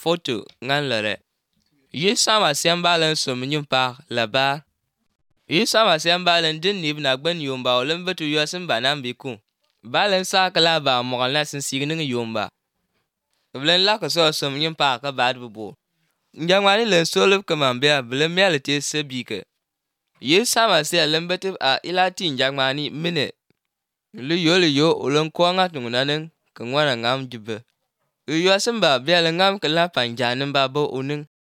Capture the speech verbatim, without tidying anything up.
Photo ngan lere. Yi sama siambalen som nyimpa la ba. Yi sama siambalen din nib na gben yomba olen betu yosin banam biku. Balen sa kala ba mogal na sin signing yomba. Blen la ko so som nyimpa ka bad bubu. Njangwani len solub kamambia blen mialite sebike. Yi sama sia lembetu a ilati njangwani mine. Lu yo lu yo olen kwanga tungunanen kangwana ngam jibe. Uyo simba biya ngam kala panjanin ba bo uning.